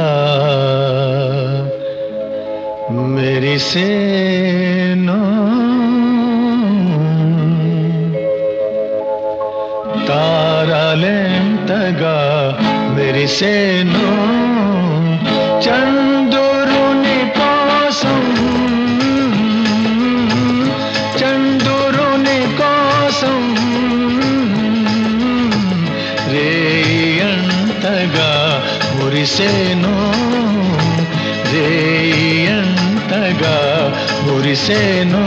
మెరిసేను తారలెంతగా మెరిసేను చంద్రుని కోసం చంద్రుని కోసం రేయంతగా మురిసేను రేయంతగా మురిసేను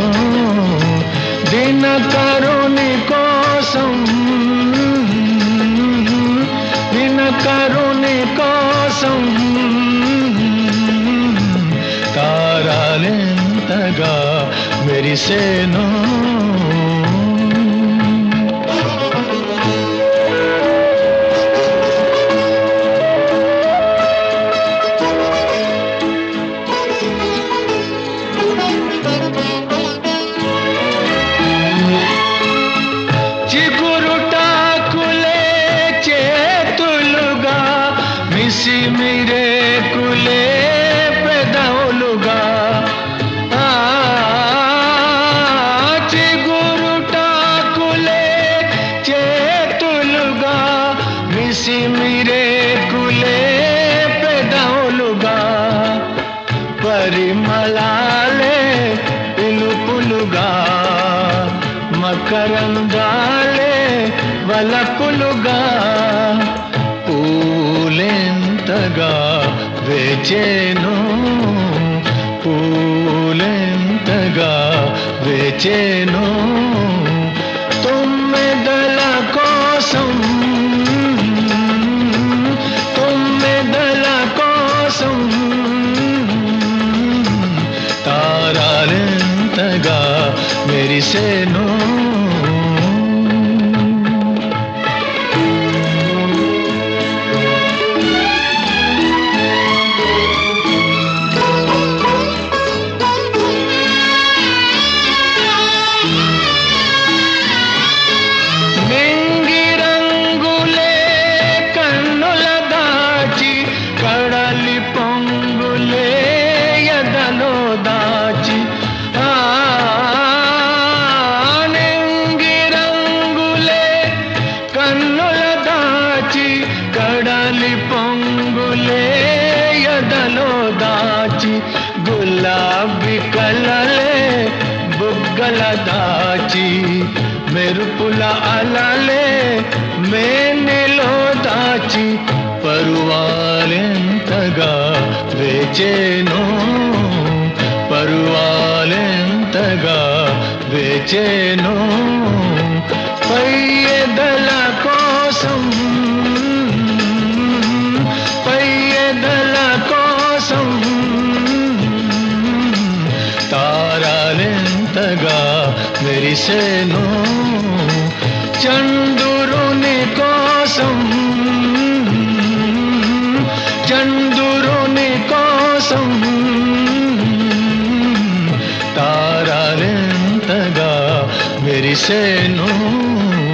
దినకరుని కోసం దినకరుని కోసం తారలెంతగా మెరిసేను మిరేకులే పెదవులుగా చిగురుటాకులే చేతులుగా మిరేకులే పెదవులుగా పరిమళాలే పిలుపులుగా మకరందాలే వలపులుగా పూలెంతగా వేచేను పూలెంతగా వేచేను తుమ్మెదల కోసం తుమ్మెదల కోసం తారలెంతగా మెరిసేను పొంగులే ఎదలో దాచి గులాబీ కలలే బుగ్గల దాచి మెరుపుల అలలే మేనిలో దాచి పరువాలెంతగా వేచేను పరువాలెంతగా వేచేను పయ్యెదల కోసం తారలెంతగా మెరిసేను చంద్రుని కోసం చంద్రుని కోసం తారలెంతగా మెరిసేను